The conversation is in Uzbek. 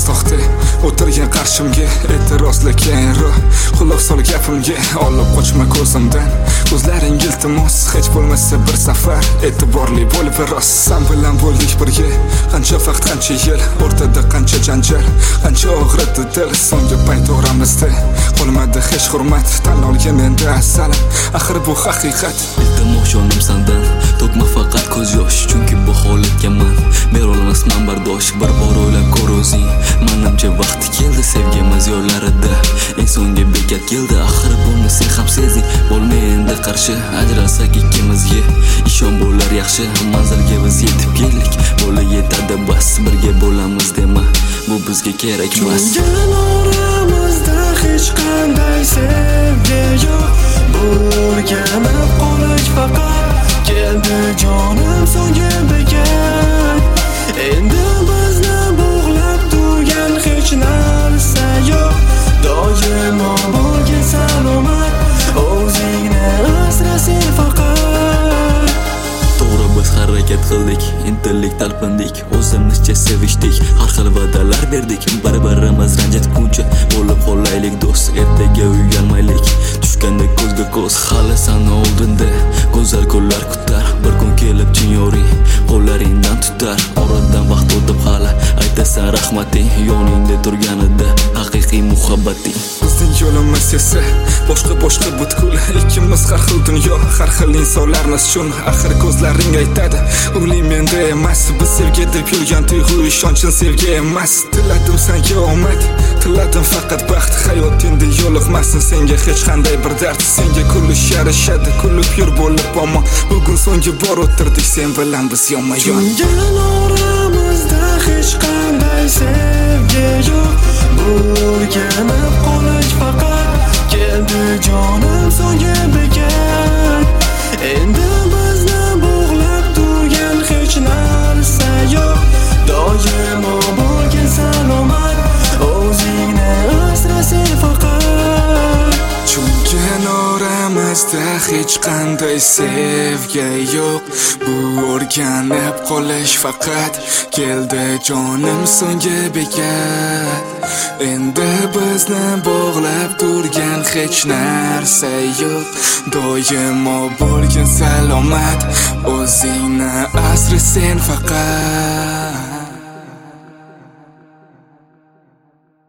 to'xta o'tirgan qarshimga e'tirozli keyinro quloq sol gapimga olib qochma ko'zimdan ko'zlaring iltimos hech bo'lmasa bir safar e'tiborli bo'l biroz sen bilan bo'ldik birga qancha vaqt qancha yil o'rtada qancha janjal qancha og'ridi dil so'nggi payt o'ramizda qolmadi hech hurmat tanlovga menda asalim axir bu haqiqat iltimos jonim sandan to'kma faqat ko'z yosh chunki bu holatga man berolmasman bardosh bir bor o'ylab ko'r o'zing manimcha vaqti keldi sevgimiz yo'llarida eng so'nggi bekat keldi axir buni sen ham sezding bo'lmay endi qarshi ajrasak ikkimizga ishon bo'lar yaxshi manzilga biz yetib keldik bo'la yetadi bas birga bo'lamiz dema bu bizga kerak emas oramizda hech qanday sevgi yo'q bu o'rganib qolish faqat keldi jonim so'nggi bekat endi bizni bog'lab turgan hech narsa yo'q doimo bo'lgin salomat o'zingni asra sen faqat to'g'ri biz harakat qildik intildik talpindik o'zimizcha sevishdik har xil va'dalar berdik bir-birimiz ranjitguncha bo'lib qolaylik do'st ertaga uyalmaylik tushganda ko'zga ko'z hali sana oldinda go'zal kunlar kutar bir kun kelib chin yoring qo'llaringdan tutar oradan vaqt o'tib hali aytasan rahmating yoningda turganida haqiqiy muhabbating bizning yo'limiz esa boshqa butkul ikkimiz har xil dunyo har xil insonlarmiz shun axir ko'zlaring aytadi o'g'li menda emas biz sevgi deb yurgan tuyg'u ishonchim sevgi emas tiladim senga omad tiladim faqat baxt hayot endi yo'liqmasin senga hech qanday bir dard senga kullish yarashadi kulib yur bo'lib omon bugun so'nggi bor o'tirdik sen bilan biz yonma-yon oramizda hech qanday sevgi yo'q bu o'rganib qolish faqat keldi jonim so'nggi bekat endi bizni bog'lab turgan hech narsa yo'q doimo bo'lgin salomat o'zingni asra sen faqat chunki oramizda hech qanday sevgi yo'q bu o'rganib qolish faqat keldi jonim so'nggi bekat endi bizni bog'lab turgan hech narsa yo'q doimo bo'lgin salomat o'zingni asra sen faqat